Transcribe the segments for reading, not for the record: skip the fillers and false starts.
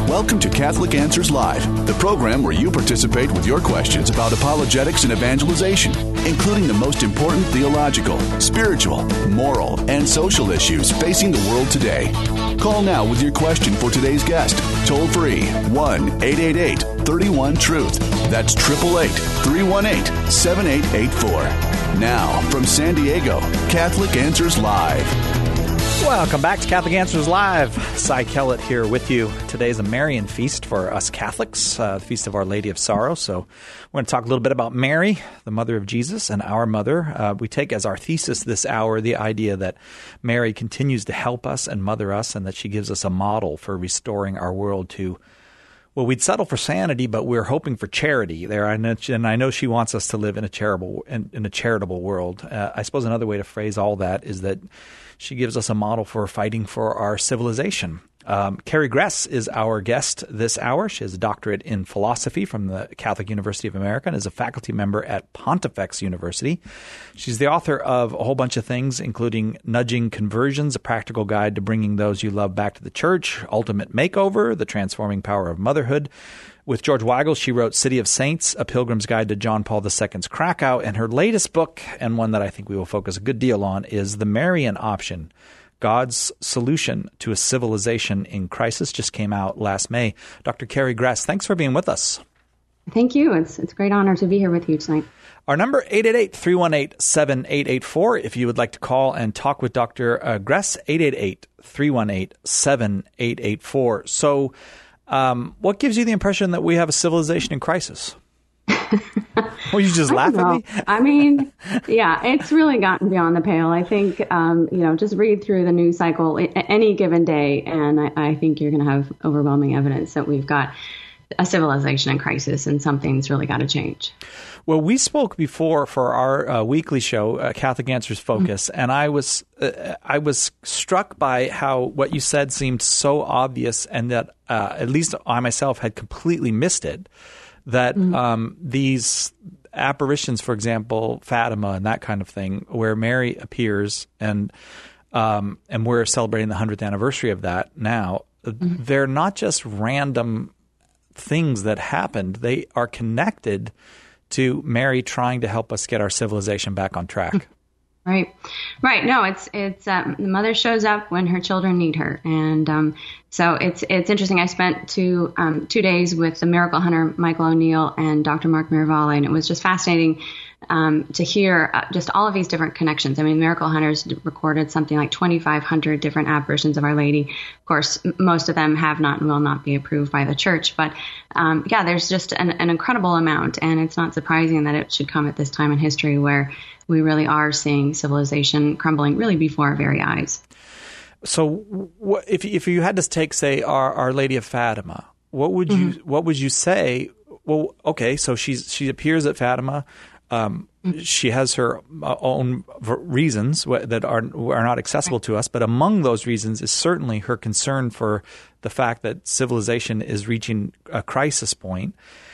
Welcome to Catholic Answers Live, the program where you participate with your questions about apologetics and evangelization, including the most important theological, spiritual, moral, and social issues facing the world today. Call now with your question for today's guest. Toll free 1-888-31-TRUTH. That's 888-318-7884. Now, from San Diego, Catholic Answers Live. Welcome back to Catholic Answers Live. Cy Kellett here with you. Today is a Marian feast for us Catholics, the Feast of Our Lady of Sorrow. So we're going to talk a little bit about Mary, the mother of Jesus, and our mother. We take as our thesis this hour the idea that Mary continues to help us and mother us, and that she gives us a model for restoring our world to, well, we'd settle for sanity, but we're hoping for charity there. And I know she wants us to live in a charitable world. I suppose another way to phrase all that is that she gives us a model for fighting for our civilization. Carrie Gress is our guest this hour. She has a doctorate in philosophy from the Catholic University of America and is a faculty member at Pontifex University. She's the author of a whole bunch of things, including Nudging Conversions, a practical guide to bringing those you love back to the church, Ultimate Makeover, The Transforming Power of Motherhood. With George Weigel, she wrote City of Saints, A Pilgrim's Guide to John Paul II's Krakow, and her latest book, and one that I think we will focus a good deal on, is The Marian Option, God's Solution to a Civilization in Crisis, just came out last May. Dr. Carrie Gress, thanks for being with us. Thank you. It's a great honor to be here with you tonight. Our number, 888-318-7884. If you would like to call and talk with Dr. Gress, 888-318-7884. So, what gives you the impression that we have a civilization in crisis? Well, you just laugh at me? I mean, yeah, it's really gotten beyond the pale. I think, just read through the news cycle any given day, and I think you're going to have overwhelming evidence that we've got a civilization in crisis and something's really got to change. Well, we spoke before for our weekly show, Catholic Answers Focus, and I was struck by how what you said seemed so obvious, and that at least I myself had completely missed it. That these apparitions, for example, Fatima and that kind of thing, where Mary appears, and we're celebrating the 100th anniversary of that now. They're not just random things that happened; they are connected to Mary trying to help us get our civilization back on track. Right. No, it's the mother shows up when her children need her, and so it's interesting. I spent two days with the miracle hunter Michael O'Neill and Dr. Mark Miravalle, and it was just fascinating to hear just all of these different connections. I mean, miracle hunters recorded something like 2,500 different apparitions of Our Lady. Of course, most of them have not and will not be approved by the church, but there's just an incredible amount, and it's not surprising that it should come at this time in history where we really are seeing civilization crumbling really before our very eyes. So, if you had to take, say, Our Lady of Fatima, what would you say? Well, okay, so she appears at Fatima. She has her own reasons that are not accessible to us, but among those reasons is certainly her concern for the fact that civilization is reaching a crisis point.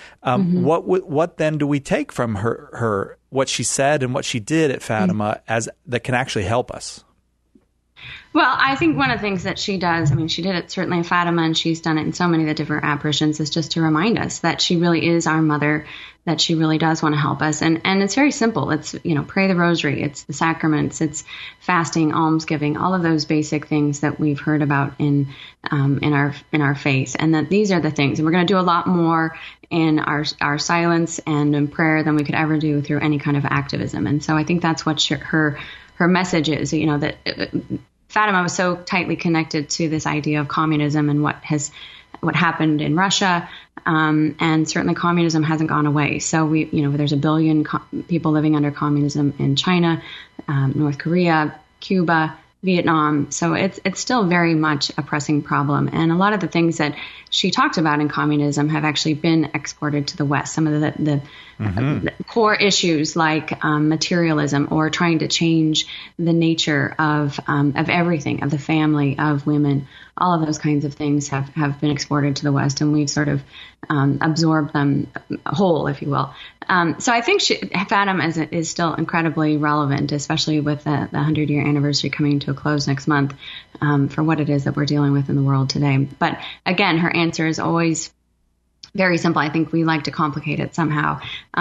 What then do we take from her what she said and what she did at Fatima as that can actually help us? Well, I think one of the things that she does, I mean, she did it certainly at Fatima, and she's done it in so many of the different apparitions, is just to remind us that she really is our mother, that she really does want to help us. And it's very simple. It's, pray the rosary. It's the sacraments. It's fasting, almsgiving, all of those basic things that we've heard about in our faith. And that these are the things. And we're going to do a lot more in our silence and in prayer than we could ever do through any kind of activism. And so I think that's what her message is, that Fatima was so tightly connected to this idea of communism and what happened in Russia, and certainly communism hasn't gone away. So there's 1 billion people living under communism in China, North Korea, Cuba, Vietnam. So it's still very much a pressing problem. And a lot of the things that she talked about in communism have actually been exported to the West. Some of the core issues like materialism or trying to change the nature of everything, of the family, of women, all of those kinds of things have been exported to the West, and we've sort of absorbed them whole, if you will. So I think Fatima is still incredibly relevant, especially with the 100-year anniversary coming to a close next month, for what it is that we're dealing with in the world today. But again, her answer is always very simple. I think we like to complicate it somehow.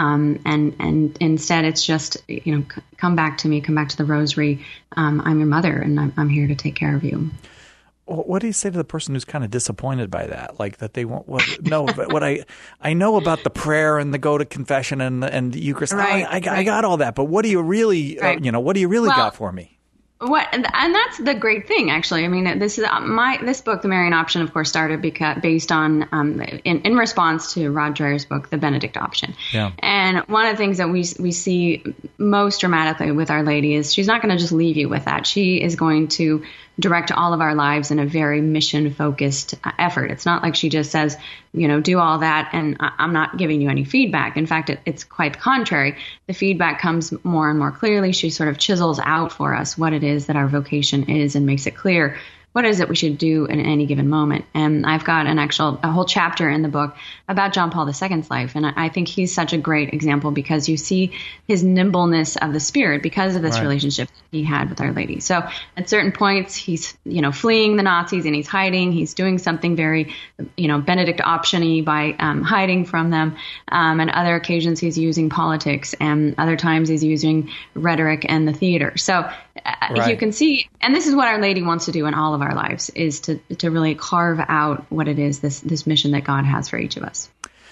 And instead it's just, come back to me, come back to the rosary. I'm your mother and I'm here to take care of you. What do you say to the person who's kind of disappointed by that? Like that they won't, no, but what I know about the prayer and the go to confession and the Eucharist. Right, I got all that, but what do you really, what do you really got for me? And that's the great thing, actually. I mean, this book, The Marian Option, of course, started based on in response to Rod Dreher's book, The Benedict Option. Yeah. And one of the things that we see most dramatically with Our Lady is she's not going to just leave you with that. She is going to direct all of our lives in a very mission-focused effort. It's not like she just says, do all that and I'm not giving you any feedback. In fact, it's quite the contrary. The feedback comes more and more clearly. She sort of chisels out for us what it is that our vocation is and makes it clear what is it we should do in any given moment. And I've got a whole chapter in the book about John Paul II's life. And I think he's such a great example because you see his nimbleness of the spirit because of this relationship he had with Our Lady. So at certain points, he's, fleeing the Nazis and he's hiding. He's doing something very, Benedict option-y by hiding from them. And other occasions he's using politics and other times he's using rhetoric and the theater. So you can see, and this is what Our Lady wants to do in all of our lives, is to really carve out what it is, this mission that God has for each of us.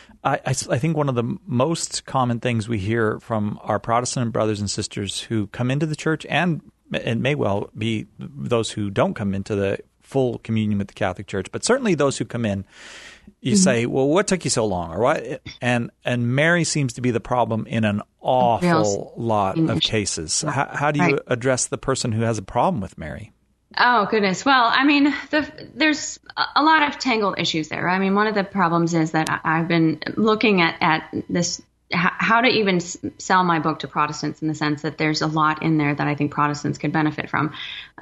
I think one of the most common things we hear from our Protestant brothers and sisters who come into the church, and it may well be those who don't come into the full communion with the Catholic Church, but certainly those who come in, you say, well, what took you so long? Or what? And Mary seems to be the problem in an awful lot of cases. How do you address the person who has a problem with Mary? Oh, goodness. Well, I mean, there's a lot of tangled issues there. I mean, one of the problems is that I've been looking at this, how to even sell my book to Protestants in the sense that there's a lot in there that I think Protestants could benefit from.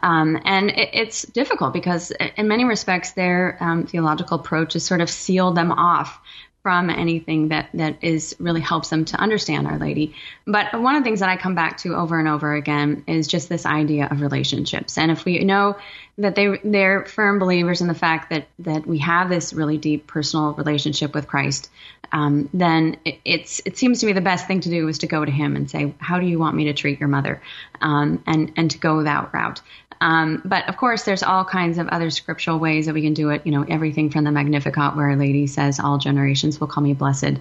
And it's difficult because in many respects, their theological approach has sort of sealed them off from anything that is really helps them to understand Our Lady. But one of the things that I come back to over and over again is just this idea of relationships. And if we know that they're firm believers in the fact that we have this really deep personal relationship with Christ, then it seems to me the best thing to do is to go to him and say, how do you want me to treat your mother? And to go that route. But of course, there's all kinds of other scriptural ways that we can do it. Everything from the Magnificat, where Our Lady says, all generations will call me blessed.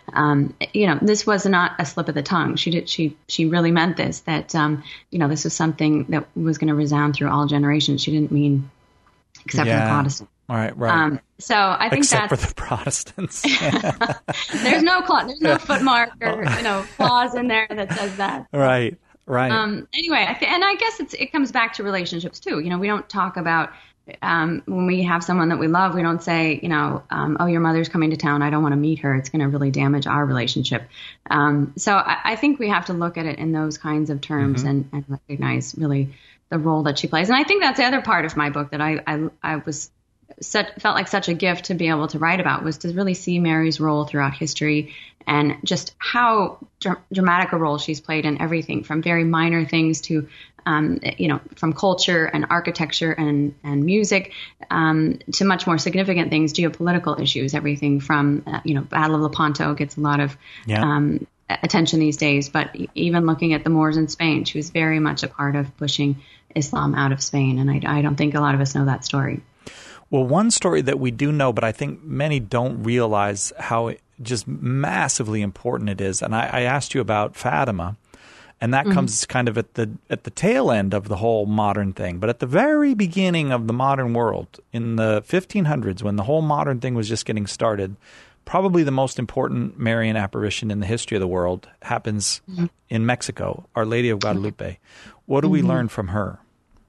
This was not a slip of the tongue. She really meant this, that, this was something that was going to resound through all generations. She didn't mean except for the Protestants. All right. So I think except for the Protestants. There's no footmark or, clause in there that says that. Right. Anyway, I guess it comes back to relationships too. We don't talk about when we have someone that we love, we don't say, oh, your mother's coming to town, I don't want to meet her. It's going to really damage our relationship. So I think we have to look at it in those kinds of terms and recognize really the role that she plays. And I think that's the other part of my book that I felt like such a gift to be able to write about, was to really see Mary's role throughout history and just how dramatic a role she's played in everything from very minor things to, from culture and architecture and music, to much more significant things, geopolitical issues, everything from, Battle of Lepanto gets a lot of attention these days, but even looking at the Moors in Spain, she was very much a part of pushing Islam out of Spain. And I don't think a lot of us know that story. Well, one story that we do know, but I think many don't realize how just massively important it is. And I asked you about Fatima, and that comes kind of at the tail end of the whole modern thing. But at the very beginning of the modern world, in the 1500s, when the whole modern thing was just getting started, probably the most important Marian apparition in the history of the world happens in Mexico, Our Lady of Guadalupe. What do we learn from her?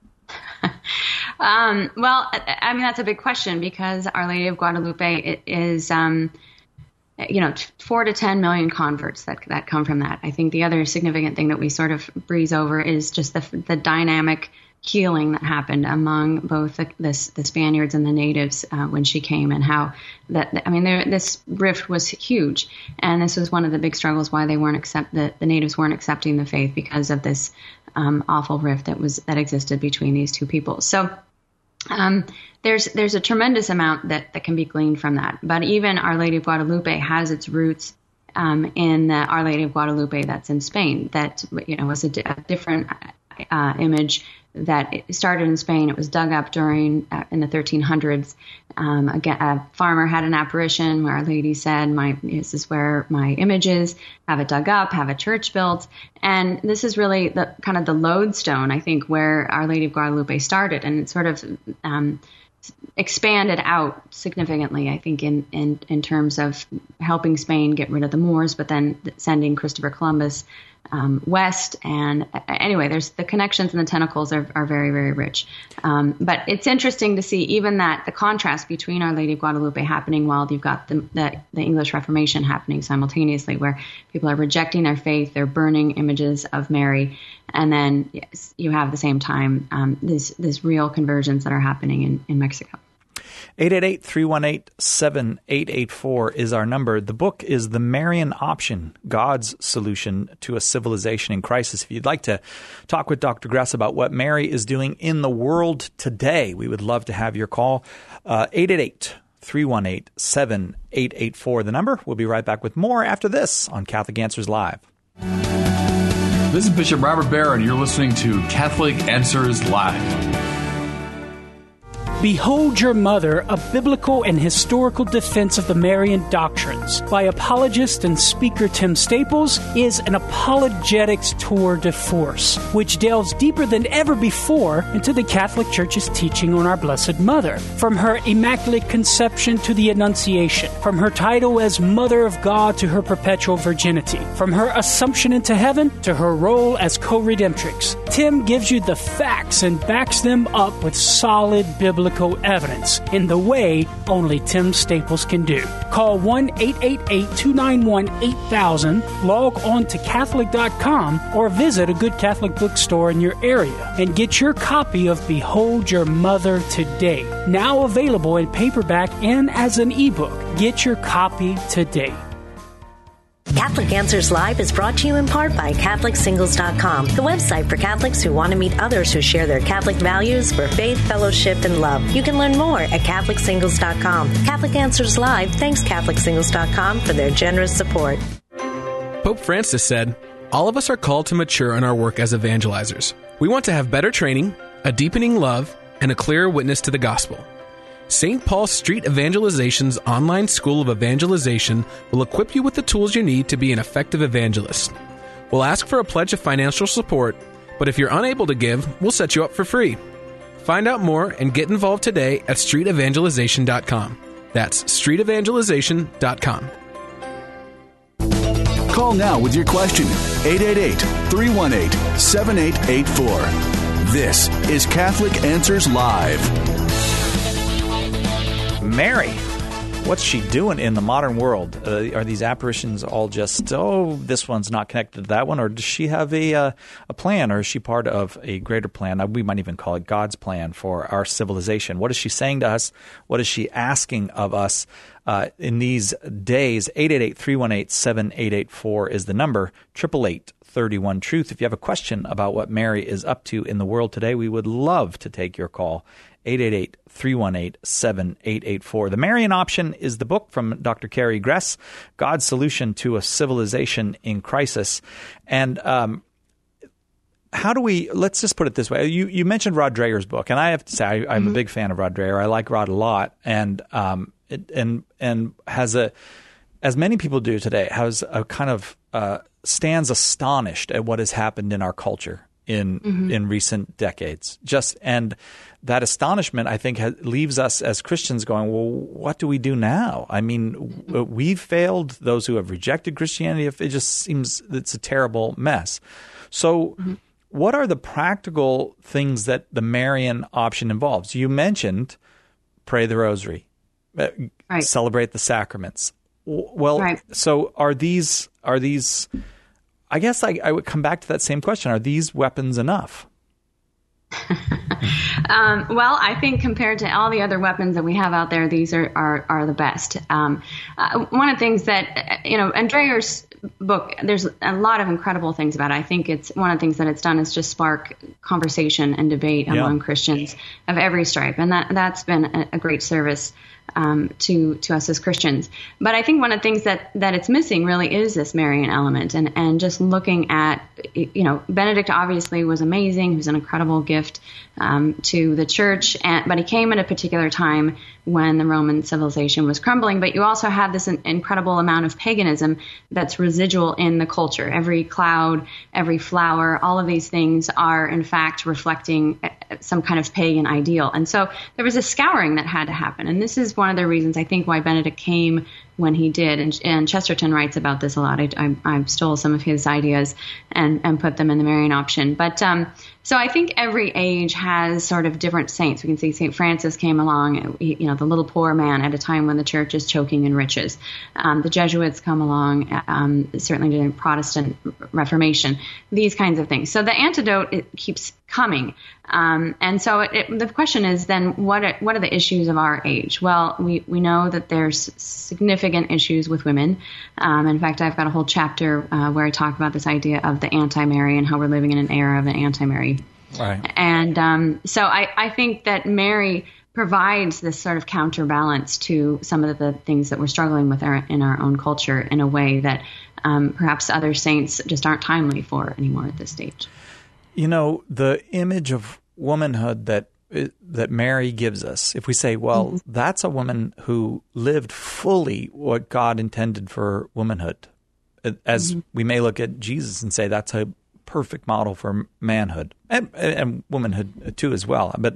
Well, I mean, that's a big question, because Our Lady of Guadalupe is, 4 to 10 million converts that come from that. I think the other significant thing that we sort of breeze over is just the dynamic healing that happened among both the Spaniards and the natives when she came, and how this rift was huge, and this was one of the big struggles why the natives weren't accepting the faith, because of this awful rift that existed between these two people. So there's a tremendous amount that can be gleaned from that. But even Our Lady of Guadalupe has its roots in the Our Lady of Guadalupe that's in Spain. That was a different image that started in Spain. It was dug up in the 1300s. A farmer had an apparition where Our Lady said, "This is where my image is. Have it dug up. Have a church built." And this is really the kind of the lodestone, I think, where Our Lady of Guadalupe started, and it sort of expanded out significantly, I think, in terms of helping Spain get rid of the Moors, but then sending Christopher Columbus west. And anyway, there's the connections and the tentacles are very, very rich. But it's interesting to see even that the contrast between Our Lady of Guadalupe happening while you've got the English Reformation happening simultaneously, where people are rejecting their faith, they're burning images of Mary, and then you have at the same time these real conversions that are happening in Mexico. 888-318-7884 is our number. The book is The Marian Option, God's Solution to a Civilization in Crisis. If you'd like to talk with Dr. Gress about what Mary is doing in the world today, we would love to have your call. 888-318-7884, the number. We'll be right back with more after this on Catholic Answers Live. This is Bishop Robert Barron, and you're listening to Catholic Answers Live. Behold Your Mother, a biblical and historical defense of the Marian doctrines by apologist and speaker Tim Staples is an apologetics tour de force, which delves deeper than ever before into the Catholic Church's teaching on our Blessed Mother. From her Immaculate Conception to the Annunciation, from her title as Mother of God to her perpetual virginity, from her Assumption into heaven to her role as co-redemptrix, Tim gives you the facts and backs them up with solid biblical evidence in the way only Tim Staples can do. Call 1-888-291-8000, log on to Catholic.com, or visit a good Catholic bookstore in your area and get your copy of Behold Your Mother today. Now available in paperback and as an ebook. Get your copy today. Catholic Answers Live is brought to you in part by CatholicSingles.com, the website for Catholics who want to meet others who share their Catholic values for faith, fellowship, and love. You can learn more at CatholicSingles.com. Catholic Answers Live thanks CatholicSingles.com for their generous support. Pope Francis said, "All of us are called to mature in our work as evangelizers. We want to have better training, a deepening love, and a clearer witness to the gospel. St. Paul Street Evangelization's online school of evangelization will equip you with the tools you need to be an effective evangelist. We'll ask for a pledge of financial support, but if you're unable to give, we'll set you up for free. Find out more and get involved today at streetevangelization.com. That's streetevangelization.com. Call now with your question. 888-318-7884. This is Catholic Answers Live. Mary, what's she doing in the modern world? Are these apparitions all just, this one's not connected to that one? Or does she have a plan, or is she part of a greater plan? We might even call it God's plan for our civilization. What is she saying to us? What is she asking of us in these days? 888-318-7884 is the number. 888-31-TRUTH. If you have a question about what Mary is up to in the world today, we would love to take your call. 888-318-7884. The Marian Option is the book from Dr. Carrie Gress, God's Solution to a Civilization in Crisis. And how do we, let's just put it this way. You mentioned Rod Dreher's book, and I have to say I'm a big fan of Rod Dreher. I like Rod a lot, and has a, as many people do today, has a kind of stands astonished at what has happened in our culture in recent decades. And that astonishment, I think, leaves us as Christians going, well, what do we do now? I mean, we've failed those who have rejected Christianity. It just seems it's a terrible mess. So what are the practical things that the Marian Option involves? You mentioned pray the rosary, celebrate the sacraments. Well, so are these I guess I would come back to that same question. Are these weapons enough? Well, I think compared to all the other weapons that we have out there, these are the best. One of the things that, and Dreher's book, there's a lot of incredible things about it. I think it's one of the things that it's done is just spark conversation and debate among Christians of every stripe. And that's been a great service to us as Christians. But I think one of the things that it's missing really is this Marian element, and just looking at, Benedict obviously was amazing. He was an incredible gift to the church, but he came at a particular time when the Roman civilization was crumbling. But you also have this incredible amount of paganism that's residual in the culture. Every cloud, every flower, all of these things are in fact reflecting some kind of pagan ideal. And so there was a scouring that had to happen. And this is one of the reasons I think why Benedict came when he did. And Chesterton writes about this a lot. I stole some of his ideas and put them in the Marian option. But so I think every age has sort of different saints. We can see St. Francis came along, the little poor man at a time when the church is choking in riches. The Jesuits come along, certainly during Protestant Reformation, these kinds of things. So the antidote, it keeps coming. And so the question is then, what are the issues of our age? Well, we know that there's significant issues with women. In fact, I've got a whole chapter where I talk about this idea of the anti-Mary and how we're living in an era of an anti-Mary. Right. And so I think that Mary provides this sort of counterbalance to some of the things that we're struggling with in our own culture in a way that perhaps other saints just aren't timely for anymore at this stage. The image of womanhood that Mary gives us, if we say, well, that's a woman who lived fully what God intended for womanhood, as we may look at Jesus and say that's a perfect model for manhood and womanhood too as well. But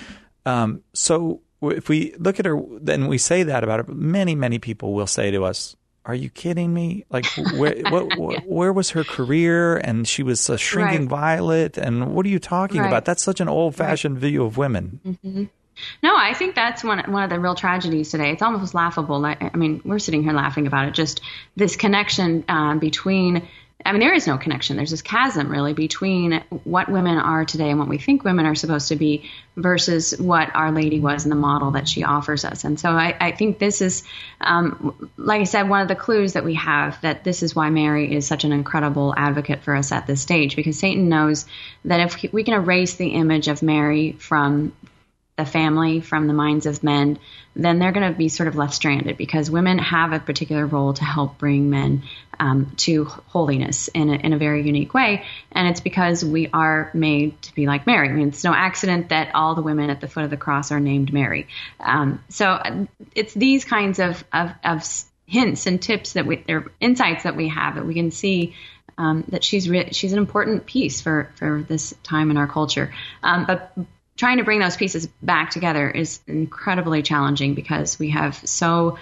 so if we look at her, then we say that about her, many, many people will say to us, are you kidding me? Like, where was her career? And she was a shrinking violet. And what are you talking about? That's such an old-fashioned view of women. Mm-hmm. No, I think that's one of the real tragedies today. It's almost laughable. I mean, we're sitting here laughing about it. Just this connection between. I mean, there is no connection. There's this chasm, really, between what women are today and what we think women are supposed to be versus what Our Lady was and the model that she offers us. And so I think this is, like I said, one of the clues that we have that this is why Mary is such an incredible advocate for us at this stage, because Satan knows that if we can erase the image of Mary from the family, from the minds of men, then they're going to be sort of left stranded, because women have a particular role to help bring men to holiness in a very unique way. And it's because we are made to be like Mary. I mean, it's no accident that all the women at the foot of the cross are named Mary. So it's these kinds of hints and tips they're insights that we have that we can see that she's an important piece for this time in our culture. But trying to bring those pieces back together is incredibly challenging, because we have so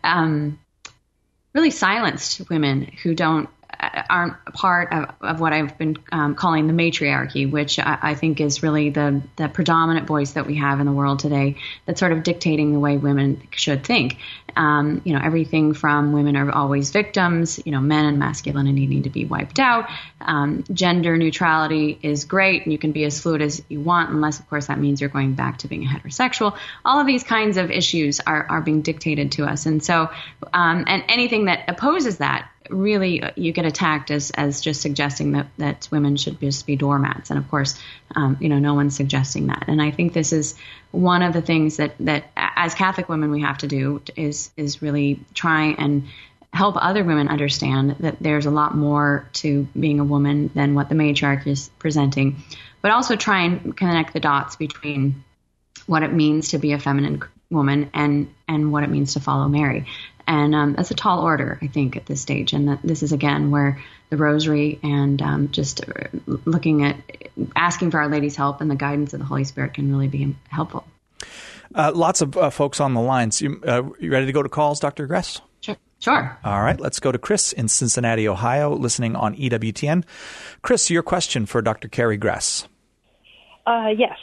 really silenced women who aren't a part of what I've been calling the matriarchy, which I think is really the predominant voice that we have in the world today that's sort of dictating the way women should think. Everything from women are always victims, men and masculinity need to be wiped out. Gender neutrality is great, and you can be as fluid as you want, unless, of course, that means you're going back to being a heterosexual. All of these kinds of issues are being dictated to us. And so, and anything that opposes that, really, you get attacked as just suggesting that women should just be doormats. And of course, no one's suggesting that. And I think this is one of the things that as Catholic women we have to do is really try and help other women understand that there's a lot more to being a woman than what the matriarch is presenting, but also try and connect the dots between what it means to be a feminine woman and what it means to follow Mary. And that's a tall order, I think, at this stage. And that this is, again, where the rosary and just looking at asking for Our Lady's help and the guidance of the Holy Spirit can really be helpful. Lots of folks on the lines. You ready to go to calls, Dr. Gress? Sure. All right. Let's go to Chris in Cincinnati, Ohio, listening on EWTN. Chris, your question for Dr. Carrie Gress. Yes.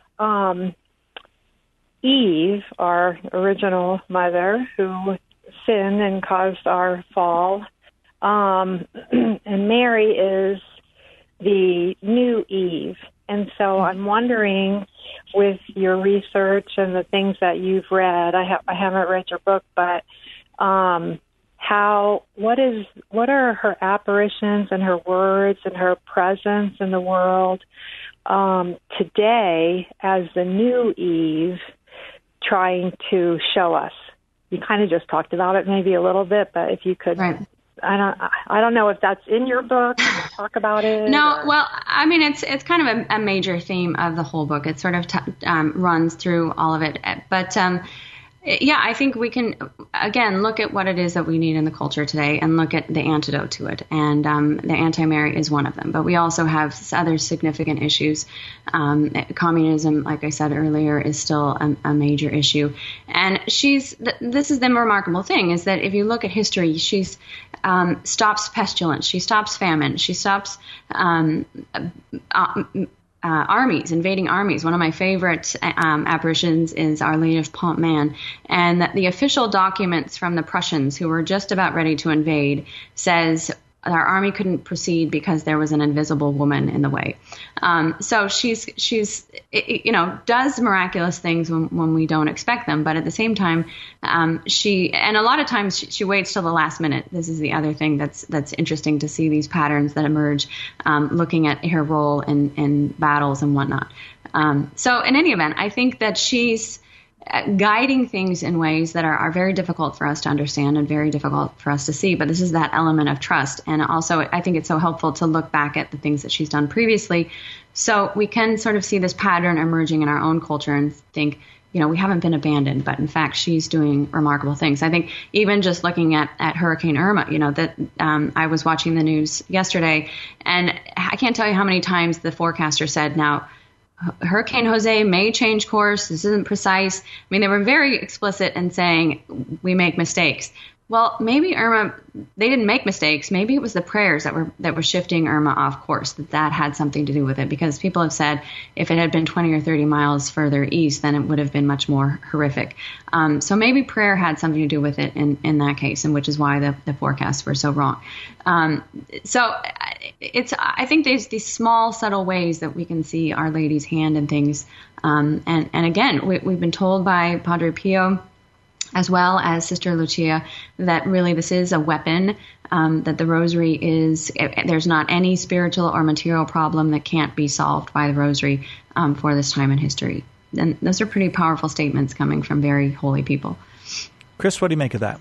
Eve, our original mother, who sinned and caused our fall, and Mary is the new Eve. And so I'm wondering, with your research and the things that you've read, I haven't read your book, but what are her apparitions and her words and her presence in the world today as the new Eve trying to show us? You kind of just talked about it maybe a little bit, but if you could, right. I don't know if that's in your book. Talk about it. No, well, I mean, it's kind of a major theme of the whole book. It sort of runs through all of it, but. Yeah, I think we can, again, look at what it is that we need in the culture today and look at the antidote to it. And the anti-Mary is one of them. But we also have other significant issues. Communism, like I said earlier, is still a major issue. And this is the remarkable thing, is that if you look at history, she's stops pestilence, she stops famine, she stops armies, invading armies. One of my favorite apparitions is Our Lady of Pontmain, and that the official documents from the Prussians, who were just about ready to invade, says our army couldn't proceed because there was an invisible woman in the way. So she's does miraculous things when we don't expect them, but at the same time, and a lot of times she waits till the last minute. This is the other thing that's interesting to see, these patterns that emerge, looking at her role in battles and whatnot. So in any event, I think that she's guiding things in ways that are very difficult for us to understand and very difficult for us to see. But this is that element of trust. And also, I think it's so helpful to look back at the things that she's done previously, so we can sort of see this pattern emerging in our own culture and think, we haven't been abandoned, but in fact, she's doing remarkable things. I think even just looking at Hurricane Irma, I was watching the news yesterday, and I can't tell you how many times the forecaster said, now, Hurricane Jose may change course. This isn't precise. I mean, they were very explicit in saying we make mistakes. Well, maybe Irma, they didn't make mistakes. Maybe it was the prayers that were shifting Irma off course, that had something to do with it. Because people have said if it had been 20 or 30 miles further east, then it would have been much more horrific. So maybe prayer had something to do with it in that case, and which is why the forecasts were so wrong. So I think there's these small, subtle ways that we can see Our Lady's hand in things. And again, we've been told by Padre Pio, as well as Sister Lucia, that really this is a weapon, that the rosary there's not any spiritual or material problem that can't be solved by the rosary for this time in history. And those are pretty powerful statements coming from very holy people. Chris, what do you make of that?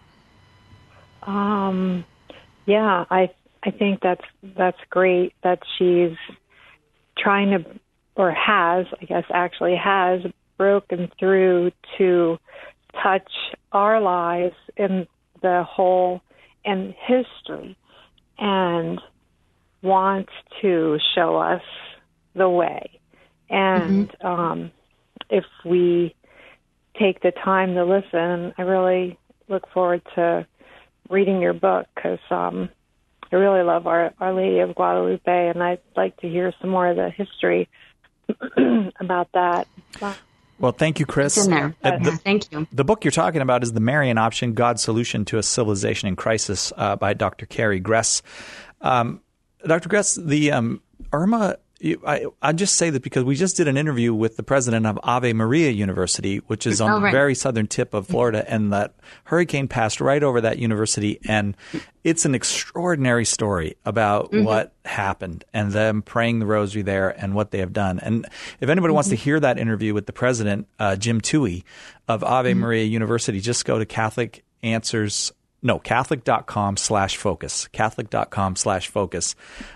Yeah, I think that's great that she's trying to, or has broken through to touch our lives in the whole and history, and wants to show us the way. And if we take the time to listen, I really look forward to reading your book, because I really love Our Lady of Guadalupe, and I'd like to hear some more of the history about that. Well, thank you, Chris. It's in there. Thank you. The book you're talking about is The Marian Option, God's Solution to a Civilization in Crisis by Dr. Carrie Gress. Dr. Gress, the Irma, I just say that because we just did an interview with the president of Ave Maria University, which is on the very southern tip of Florida, and that hurricane passed right over that university. And it's an extraordinary story about what happened and them praying the rosary there and what they have done. And if anybody wants to hear that interview with the president, Jim Toohey of Ave Maria University, just go to Catholic.com/focus. Catholic.com/focus.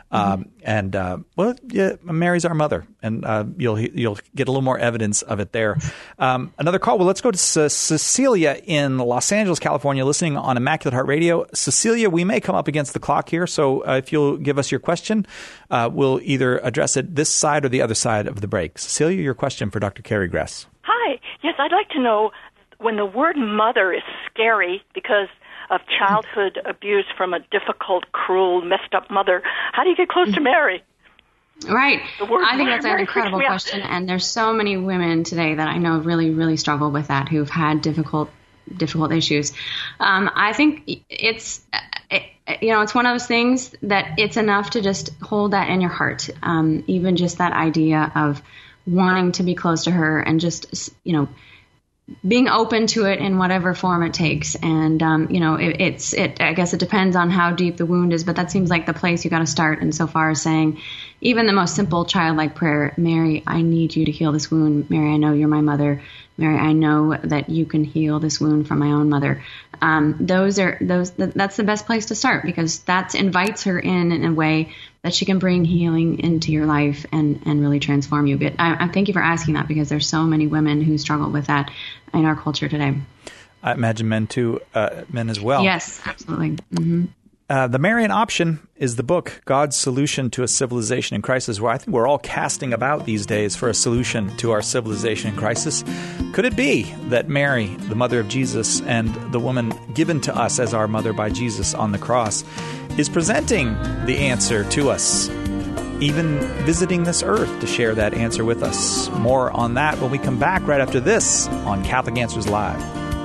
Mary's our mother, and you'll get a little more evidence of it there. Another call. Well, let's go to Cecilia in Los Angeles, California, listening on Immaculate Heart Radio. Cecilia, we may come up against the clock here, so if you'll give us your question, we'll either address it this side or the other side of the break. Cecilia, your question for Dr. Carrie Gress. Hi. Yes, I'd like to know, when the word mother is scary because of childhood abuse from a difficult, cruel, messed up mother, how do you get close to Mary? Right. I think that's an incredible question, and there's so many women today that I know really, really struggle with that, who've had difficult issues. I think it's it's one of those things that it's enough to just hold that in your heart. Even just that idea of wanting to be close to her and just, being open to it in whatever form it takes. And, I guess it depends on how deep the wound is, but that seems like the place you got to start. And so far as saying even the most simple childlike prayer, Mary, I need you to heal this wound. Mary, I know you're my mother. Mary, I know that you can heal this wound from my own mother. That's the best place to start, because that invites her in a way that she can bring healing into your life and really transform you. But I thank you for asking that, because there's so many women who struggle with that in our culture today. I imagine men too, men as well. Yes, absolutely. Mm-hmm. The Marian Option is the book, God's Solution to a Civilization in Crisis, where I think we're all casting about these days for a solution to our civilization in crisis. Could it be that Mary, the mother of Jesus, and the woman given to us as our mother by Jesus on the cross, is presenting the answer to us, even visiting this earth to share that answer with us? More on that when we come back right after this on Catholic Answers Live.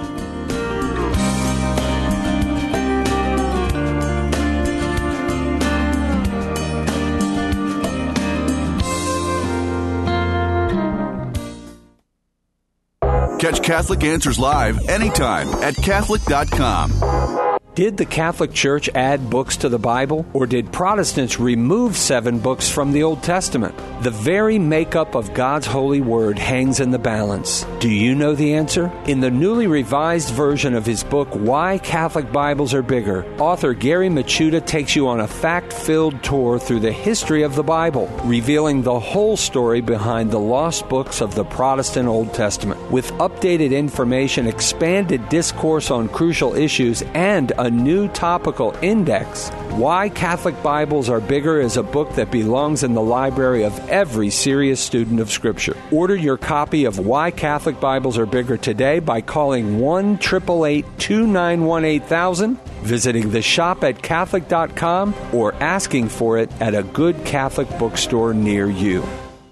Catch Catholic Answers Live anytime at Catholic.com. Did the Catholic Church add books to the Bible, or did Protestants remove 7 books from the Old Testament? The very makeup of God's holy word hangs in the balance. Do you know the answer? In the newly revised version of his book, Why Catholic Bibles Are Bigger, author Gary Machuda takes you on a fact-filled tour through the history of the Bible, revealing the whole story behind the lost books of the Protestant Old Testament. With updated information, expanded discourse on crucial issues, and a new topical index, Why Catholic Bibles Are Bigger is a book that belongs in the library of every serious student of Scripture. Order your copy of Why Catholic Bibles Are Bigger today by calling 1-888-291-8000, visiting the shop at Catholic.com, or asking for it at a good Catholic bookstore near you.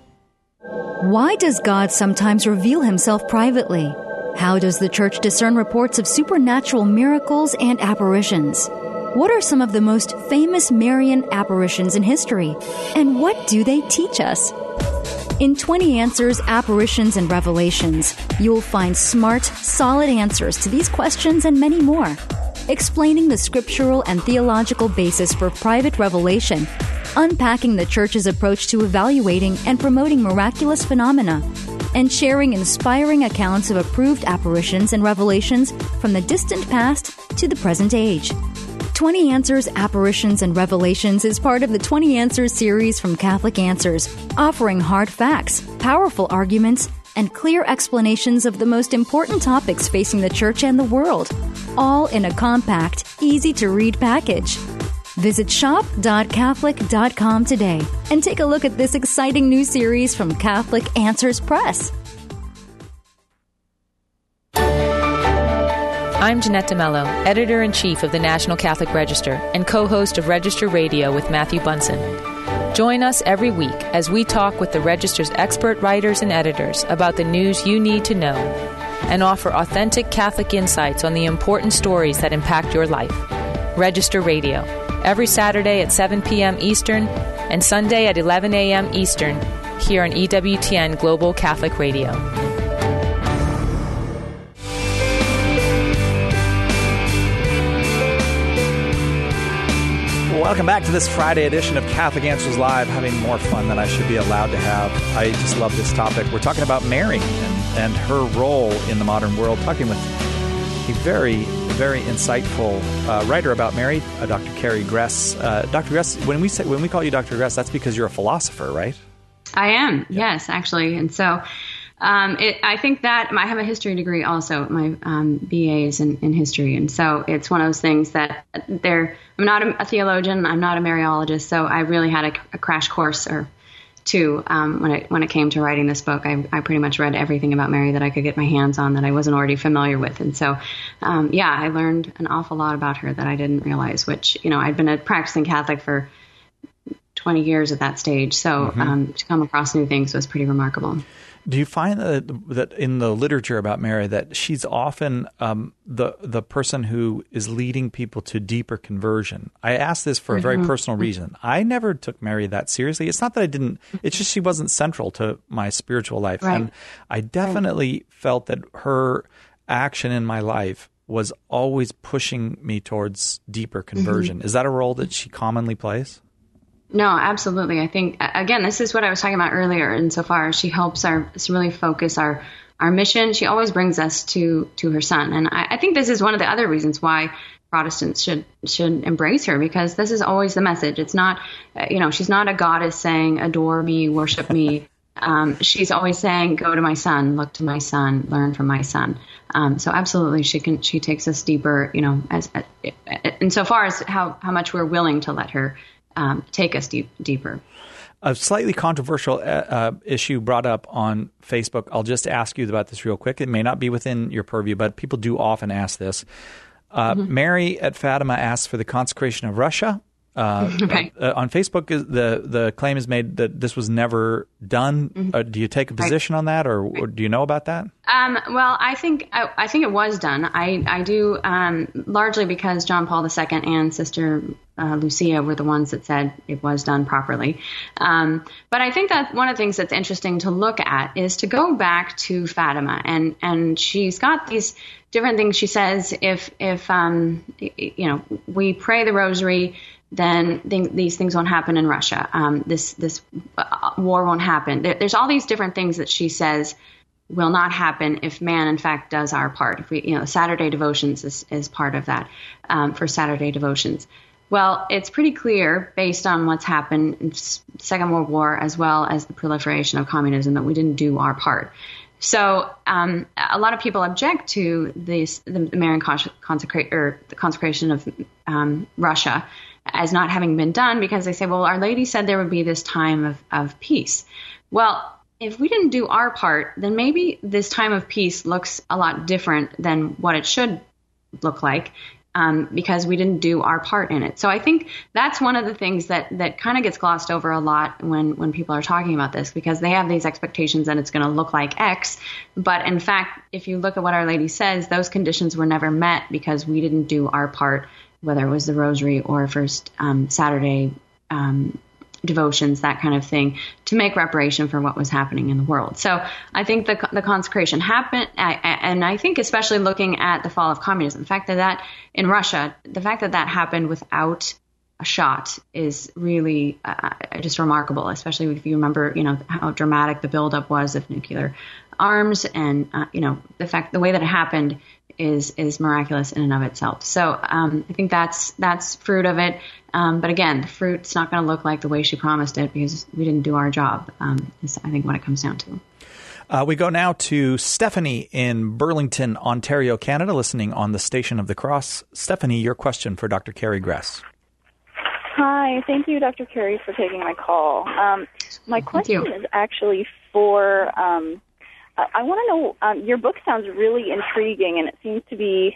Why does God sometimes reveal himself privately? How does the Church discern reports of supernatural miracles and apparitions? What are some of the most famous Marian apparitions in history? And what do they teach us? In 20 Answers, Apparitions and Revelations, you'll find smart, solid answers to these questions and many more, explaining the scriptural and theological basis for private revelation, unpacking the Church's approach to evaluating and promoting miraculous phenomena, and sharing inspiring accounts of approved apparitions and revelations from the distant past to the present age. 20 Answers, Apparitions and Revelations is part of the 20 Answers series from Catholic Answers, offering hard facts, powerful arguments, and clear explanations of the most important topics facing the Church and the world, all in a compact, easy-to-read package. Visit shop.catholic.com today and take a look at this exciting new series from Catholic Answers Press. I'm Jeanette DeMello, Editor-in-Chief of the National Catholic Register and co-host of Register Radio with Matthew Bunson. Join us every week as we talk with the Register's expert writers and editors about the news you need to know and offer authentic Catholic insights on the important stories that impact your life. Register Radio, every Saturday at 7 p.m. Eastern and Sunday at 11 a.m. Eastern, here on EWTN Global Catholic Radio. Welcome back to this Friday edition of Catholic Answers Live, having more fun than I should be allowed to have. I just love this topic. We're talking about Mary and her role in the modern world, talking with a very, very insightful writer about Mary, Dr. Carrie Gress. Dr. Gress, when we call you Dr. Gress, that's because you're a philosopher, right? I am, yes, actually. And so I think that I have a history degree also. My BA is in history. And so it's one of those things that I'm not a theologian. I'm not a Mariologist. So I really had a crash course or two when it came to writing this book. I pretty much read everything about Mary that I could get my hands on that I wasn't already familiar with. And so, I learned an awful lot about her that I didn't realize, which, I'd been a practicing Catholic for 20 years at that stage. So to come across new things was pretty remarkable. Do you find that in the literature about Mary that she's often the person who is leading people to deeper conversion? I ask this for a very personal reason. I never took Mary that seriously. It's not that I didn't. It's just she wasn't central to my spiritual life. Right. And I definitely felt that her action in my life was always pushing me towards deeper conversion. Is that a role that she commonly plays? No, absolutely. I think, again, this is what I was talking about earlier. Insofar as she helps us really focus our mission, she always brings us to her son. And I think this is one of the other reasons why Protestants should embrace her, because this is always the message. It's not, she's not a goddess saying, adore me, worship me. She's always saying, go to my son, look to my son, learn from my son. So absolutely, she takes us deeper, as insofar as how much we're willing to let her take us deeper. A slightly controversial issue brought up on Facebook. I'll just ask you about this real quick. It may not be within your purview, but people do often ask this. Mary at Fatima asks for the consecration of Russia. Right. On Facebook, the claim is made that this was never done. Do you take a position on that, or do you know about that? Well, I think it was done. I do, largely because John Paul II and Sister Lucia were the ones that said it was done properly. But I think that one of the things that's interesting to look at is to go back to Fatima, and she's got these different things. She says if we pray the Rosary, then these things won't happen in Russia. This war won't happen. There's all these different things that she says will not happen if man, in fact, does our part. If we, Saturday devotions is part of that for Saturday devotions. Well, it's pretty clear based on what's happened in the Second World War, as well as the proliferation of communism, that we didn't do our part. So a lot of people object to the Marian the consecration of Russia as not having been done, because they say, well, Our Lady said there would be this time of peace. Well, if we didn't do our part, then maybe this time of peace looks a lot different than what it should look like, because we didn't do our part in it. So I think that's one of the things that kind of gets glossed over a lot when people are talking about this, because they have these expectations that it's going to look like X. But in fact, if you look at what Our Lady says, those conditions were never met because we didn't do our part, whether it was the Rosary or first Saturday devotions, that kind of thing, to make reparation for what was happening in the world. So I think the consecration happened, and I think especially looking at the fall of communism, the fact that in Russia, the fact that happened without a shot is really just remarkable, especially if you remember, how dramatic the buildup was of nuclear arms, and the way that it happened is miraculous in and of itself. So I think that's fruit of it. But again, the fruit's not going to look like the way she promised it, because we didn't do our job, is I think what it comes down to. We go now to Stephanie in Burlington, Ontario, Canada, listening on the Station of the Cross. Stephanie, your question for Dr. Carrie Gress. Hi. Thank you, Dr. Carrie, for taking my call. My question is actually for... I want to know, your book sounds really intriguing, and it seems to be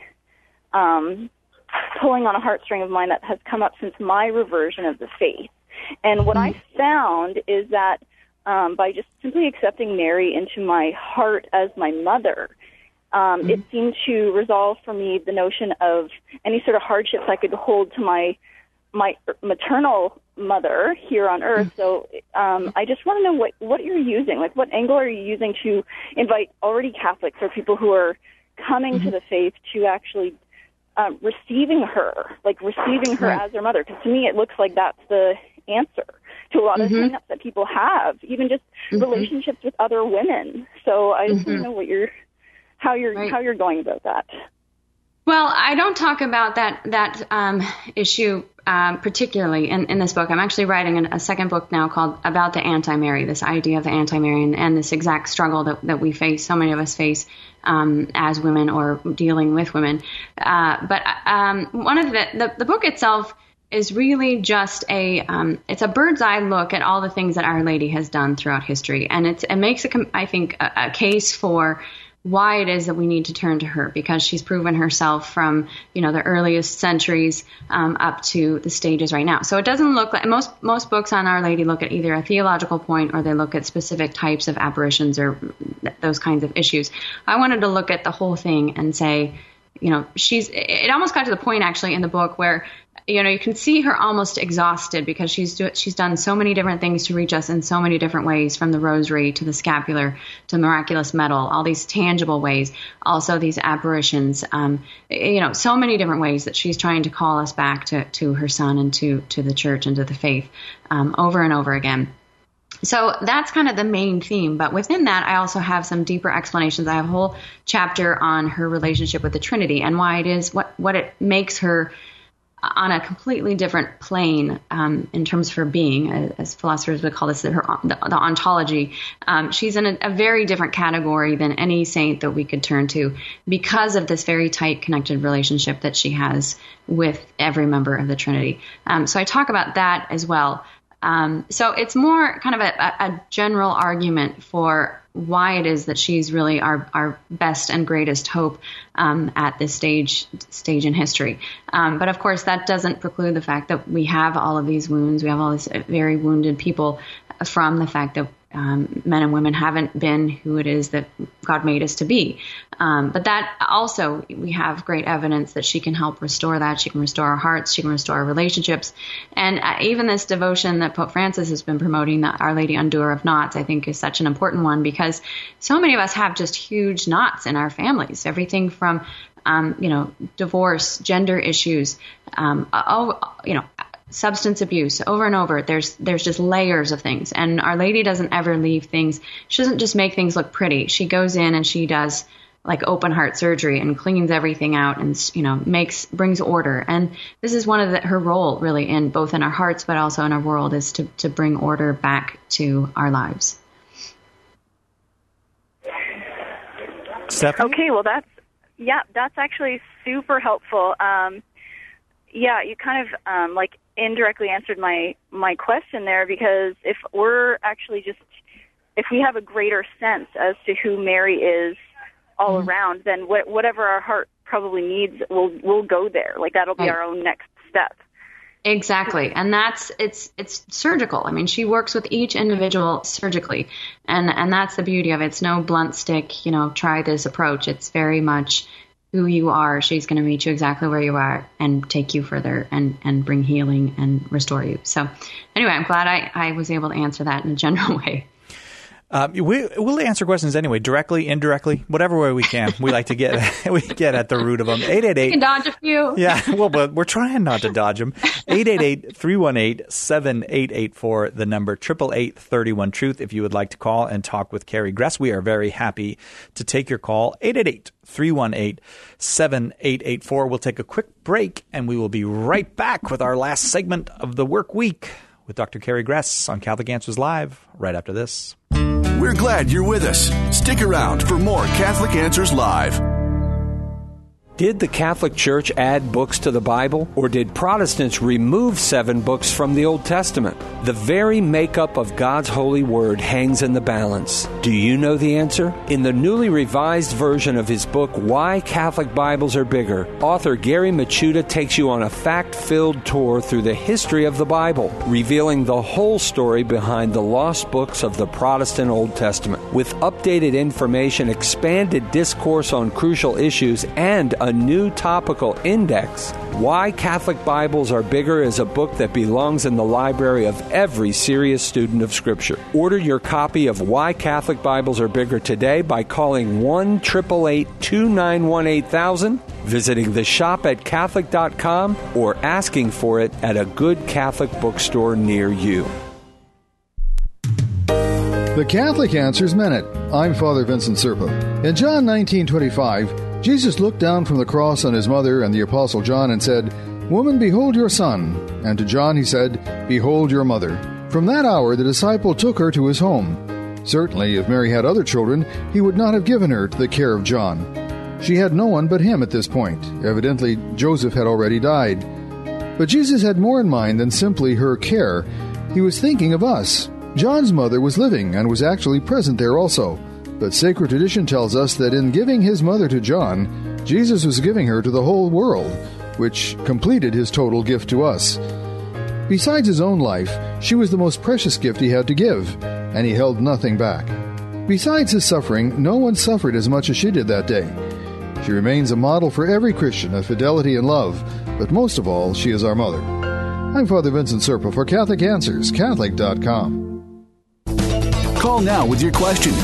pulling on a heartstring of mine that has come up since my reversion of the faith. And what I found is that by just simply accepting Mary into my heart as my mother, it seemed to resolve for me the notion of any sort of hardships I could hold to my maternal mother here on earth. So I just want to know what you're using, like what angle are you using to invite already Catholics or people who are coming to the faith to actually receiving her as their mother? Because to me it looks like that's the answer to a lot of hang-ups that people have, even just relationships with other women. So I just want to know how you're going about that. Well, I don't talk about that issue particularly in this book. I'm actually writing a second book now called About the Anti-Mary, this idea of the Anti-Mary and this exact struggle that we face, so many of us face as women or dealing with women. But one of the book itself is really just it's a bird's eye look at all the things that Our Lady has done throughout history. And it makes, I think, a case for why it is that we need to turn to her, because she's proven herself from, the earliest centuries up to the stages right now. So it doesn't look like most books on Our Lady look at either a theological point or they look at specific types of apparitions or those kinds of issues. I wanted to look at the whole thing and say, it almost got to the point actually in the book where, you can see her almost exhausted because she's done so many different things to reach us in so many different ways, from the rosary to the scapular to miraculous medal, all these tangible ways, also these apparitions, so many different ways that she's trying to call us back to her son and to the church and to the faith over and over again. So that's kind of the main theme. But within that, I also have some deeper explanations. I have a whole chapter on her relationship with the Trinity and why it is, what it makes her on a completely different plane in terms of her being, as philosophers would call this, the ontology. She's in a very different category than any saint that we could turn to because of this very tight connected relationship that she has with every member of the Trinity. So I talk about that as well. So it's more kind of a general argument for why it is that she's really our best and greatest hope at this stage in history. But of course, that doesn't preclude the fact that we have all of these wounds. We have all these very wounded people from the fact that men and women haven't been who it is that God made us to be. But that also, we have great evidence that she can help restore that. She can restore our hearts. She can restore our relationships. And even this devotion that Pope Francis has been promoting, the Our Lady Undoer of Knots, I think is such an important one because so many of us have just huge knots in our families. Everything from, divorce, gender issues, substance abuse, over and over. There's just layers of things. And Our Lady doesn't ever leave things. She doesn't just make things look pretty. She goes in and she does like open heart surgery and cleans everything out and, brings order. And this is one of her role really in both in our hearts, but also in our world, is to bring order back to our lives. Stephanie? Okay, well that's actually super helpful. You kind of indirectly answered my question there, because if we're actually if we have a greater sense as to who Mary is all around, then whatever our heart probably needs, we'll go there. Like that'll be our own next step. Exactly. And it's surgical. I mean, she works with each individual surgically. And that's the beauty of it. It's no blunt stick, try this approach. It's very much who you are. She's going to meet you exactly where you are and take you further and bring healing and restore you. So anyway, I'm glad I was able to answer that in a general way. We'll answer questions anyway, directly, indirectly, whatever way we can. We like to get at the root of them. 888. You can dodge a few. Yeah, well, but we're trying not to dodge them. 888-318-7884, the number 888-31-TRUTH. If you would like to call and talk with Carrie Gress, we are very happy to take your call. 888-318-7884. We'll take a quick break, and we will be right back with our last segment of the work week with Dr. Carrie Gress on Catholic Answers Live right after this. We're glad you're with us. Stick around for more Catholic Answers Live. Did the Catholic Church add books to the Bible, or did Protestants remove 7 books from the Old Testament? The very makeup of God's holy word hangs in the balance. Do you know the answer? In the newly revised version of his book, Why Catholic Bibles Are Bigger, author Gary Machuda takes you on a fact-filled tour through the history of the Bible, revealing the whole story behind the lost books of the Protestant Old Testament. With updated information, expanded discourse on crucial issues, and a new topical index, Why Catholic Bibles Are Bigger is a book that belongs in the library of every serious student of Scripture. Order your copy of Why Catholic Bibles Are Bigger today by calling 1-888-291-8000, visiting the shop at Catholic.com, or asking for it at a good Catholic bookstore near you. The Catholic Answers Minute. I'm Father Vincent Serpa. In John 19:25, Jesus looked down from the cross on his mother and the Apostle John and said, "Woman, behold your son." And to John he said, "Behold your mother." From that hour the disciple took her to his home. Certainly, if Mary had other children, he would not have given her to the care of John. She had no one but him at this point. Evidently, Joseph had already died. But Jesus had more in mind than simply her care. He was thinking of us. John's mother was living and was actually present there also. But sacred tradition tells us that in giving his mother to John, Jesus was giving her to the whole world, which completed his total gift to us. Besides his own life, she was the most precious gift he had to give, and he held nothing back. Besides his suffering, no one suffered as much as she did that day. She remains a model for every Christian of fidelity and love, but most of all, she is our mother. I'm Father Vincent Serpa for Catholic Answers, Catholic.com. Call now with your question,